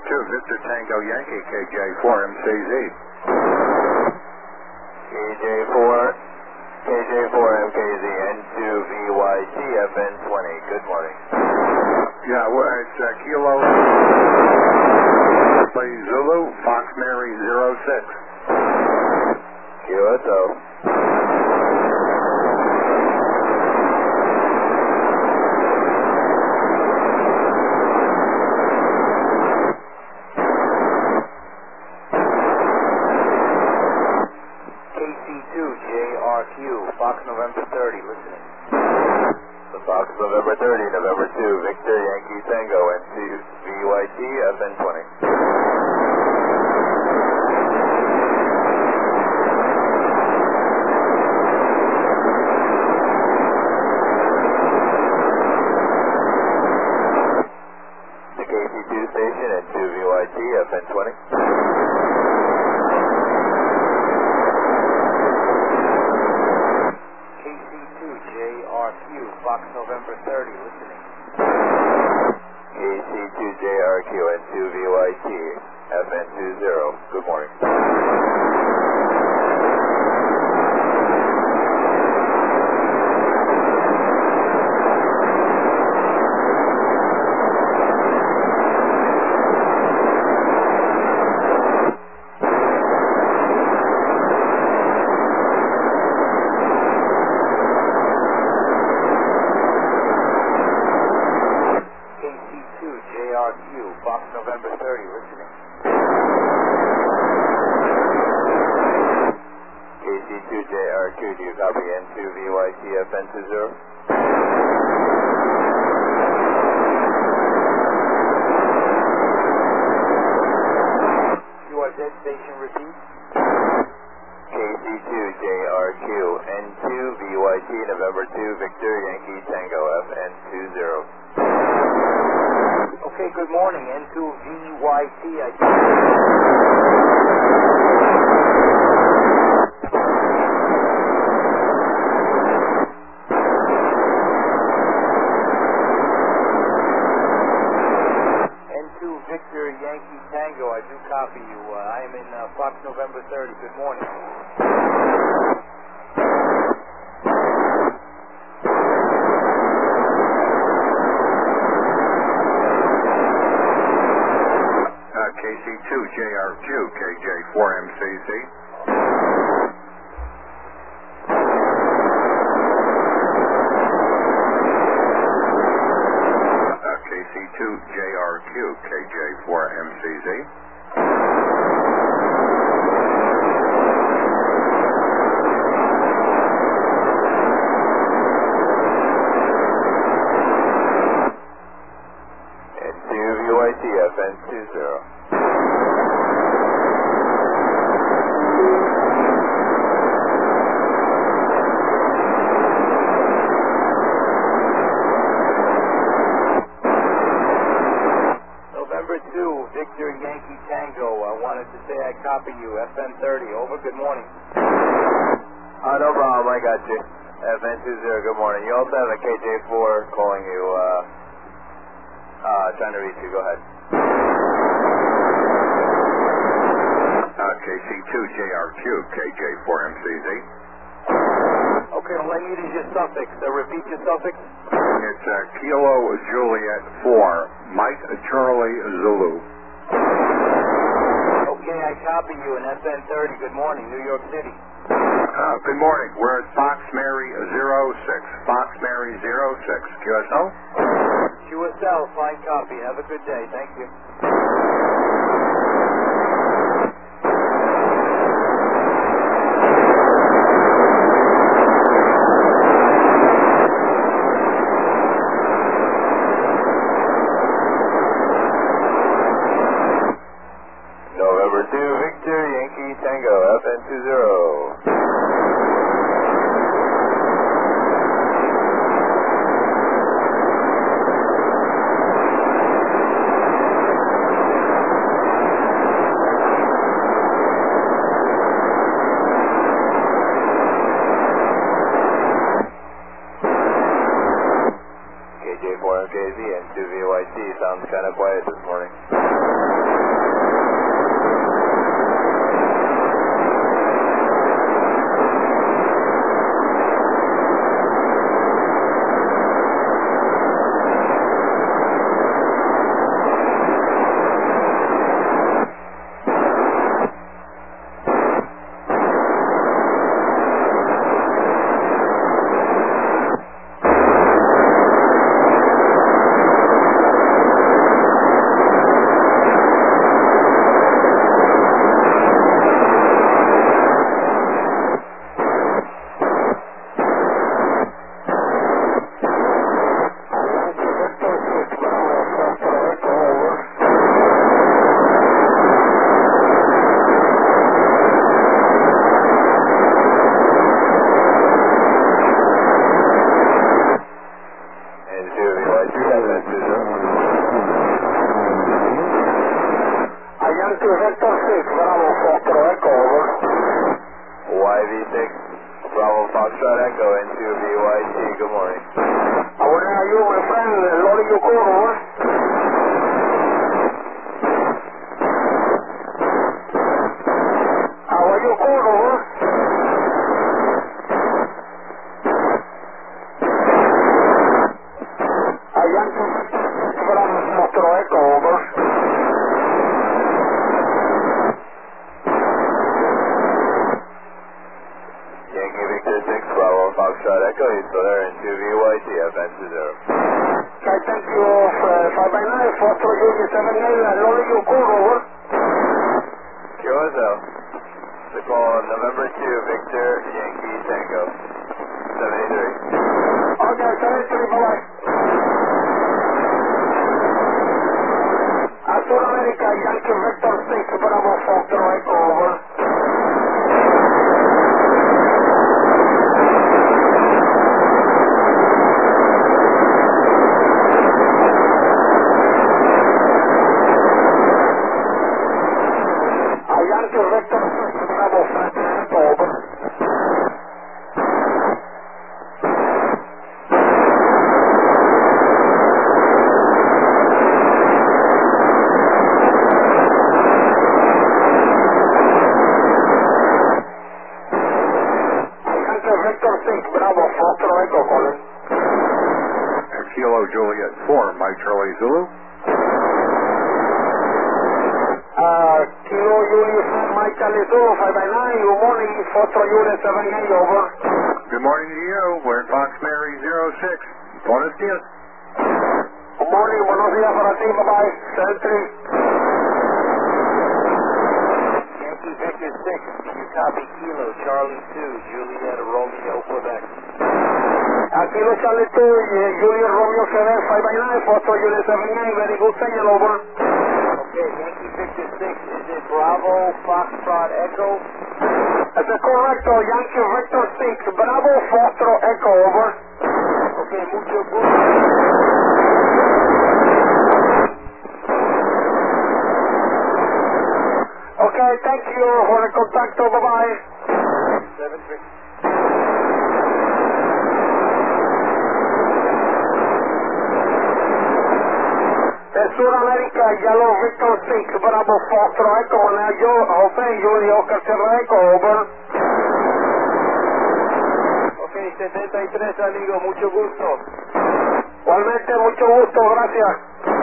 Victor Tango Yankee, KJ4MCZ. KJ4MKZ, N2VYT, FN20. Good morning. Yeah, well, it's Kilo Zulu, Fox Mary 06. QSO. KC2JRQ, Fox November 30, listening. The Fox November 30, November 2, Victor Yankee Tango, N2VYT, FN20. The KC2 station, N2VYT, FN20. KC2JRQ, Fox November 30, listening. KC2JRQ, N2VYT, FN20. Good morning. KC2JRQ, Fox November 30, listening. KC2JRQ, do you copy N2VYT, FN20? You are dead station, repeat. KC2JRQ, N2VYT, November 2, Victor Yankee Tango, FN20. Okay, good morning, N2VYT. N2 Victor Yankee Tango, I do copy you. I am in Fox November 30. Good morning. KC2JRQ, KJ4MCZ. KC2JRQ, KJ4MCZ. N2VYT, FN20. Victor Yankee Tango, I wanted to say I copy you, FN30, over, good morning. No problem, I got you. FN20, good morning. You also have a KJ4 calling you, trying to reach you, go ahead. KC2JRQ, KJ4MCZ. Okay, all I need is your suffix. Repeat your suffix. It's Kilo Juliet 4, Mike Charlie Zulu. Okay, I copy you in FN30. Good morning, New York City. Good morning. We're at Fox Mary 06. Fox Mary 06. QSL? QSL, fine copy. Have a good day. Thank you. November 2, Victor Yankee Tango, FN20. KJ4MKZ, N2VYT, sounds kind of quiet this morning. Yankee Victor 6, Bravo Foxtrot Echo, over. YV6, Bravo Foxtrot Echo into VYT, good morning. How are you, my friend? Loading your call, over. How are you, call, over? Yankee Victor 6, Bravo Foxtrot Echo, over. Yankee Victor 6, Bravo Foxtrot Echo, he's still there into VYT, FN20. Okay, thank you, 5x9, Foxtrot Unit 7A, loading your call, over. QSL. The call November 2, Victor Yankee Tango, 73. Okay, 73, bye-bye. Azul America, Yankee Victor 6, Bravo Foxtrot Echo, over. Yankee Victor 6, Bravo Foxtrot Echo, over. Victor 6, Bravo Foxtrot Echo, calling. Kilo Juliet 4, Mike Charlie Zulu. Kilo Unit 4, Mike Charlie Zulu, 5x9, good morning, Foxtrot Unit 7A, over. Good morning to you. We're at Fox Mary 06. Buenos dias. Good morning, buenos días para ti, bye-bye, 73. Yankee Victor 6, can you copy Kilo Charlie 2, Juliet Romeo, Quebec? Kilo Charlie 2, Juliet Romeo, Quebec, 5x9, Foxtrot Unit 7A, very good signal, over. Okay, Yankee Victor 6, is it Bravo Foxtrot Echo? That's correcto, Yankee Victor 6, Bravo Foxtrot Echo, over. Okay, mucho gusto. Okay, thank you for the contacto, bye-bye. 73. Sur America, Yellow Victor 6, Bravo Foxtrot Echo, Manayo, Jose, Julio, Oscar Sierra Echo, over. Okay, 73, amigo, mucho gusto. Igualmente, mucho gusto, gracias.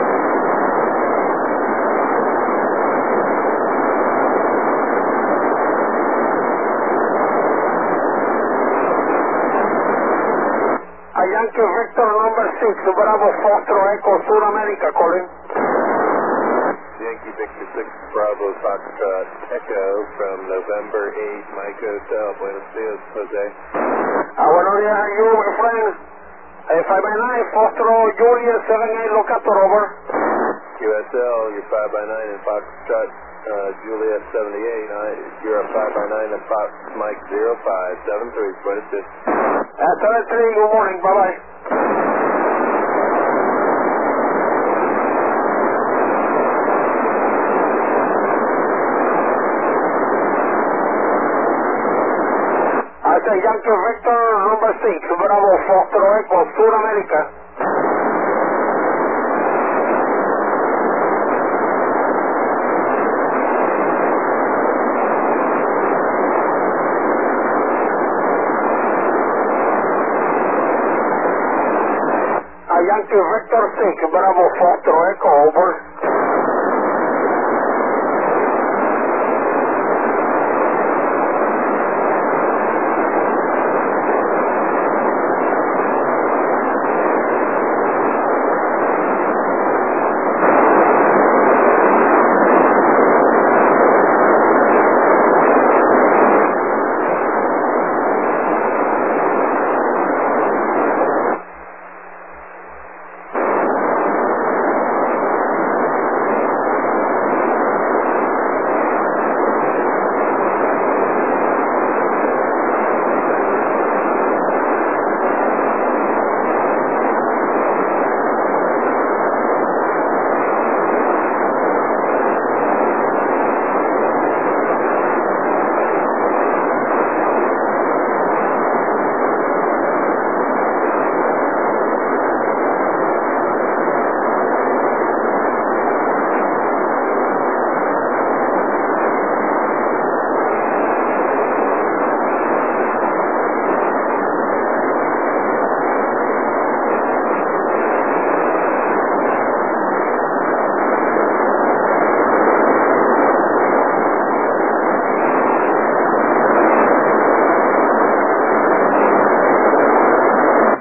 Yankee Victor number 6, Bravo Foxtrot Echo, Sur America, calling. Yankee Victor 6, Bravo Foxtrot Echo from November 8, Mike Hotel, Buenos Dias, Jose. Buenos días, you, my friend. 5x9, Foxtrot Juliet 7A, locator, over. QSL, you're 5x9 and Foxtrot Juliet 78, you're a 5x9 and Fox Mike 0573, Buenos Dias. 73, good morning, bye-bye. Yankee Victor number 6, Bravo Foxtrot Echo, Sur America. Yankee Victor 6, Bravo Foxtrot Echo, over.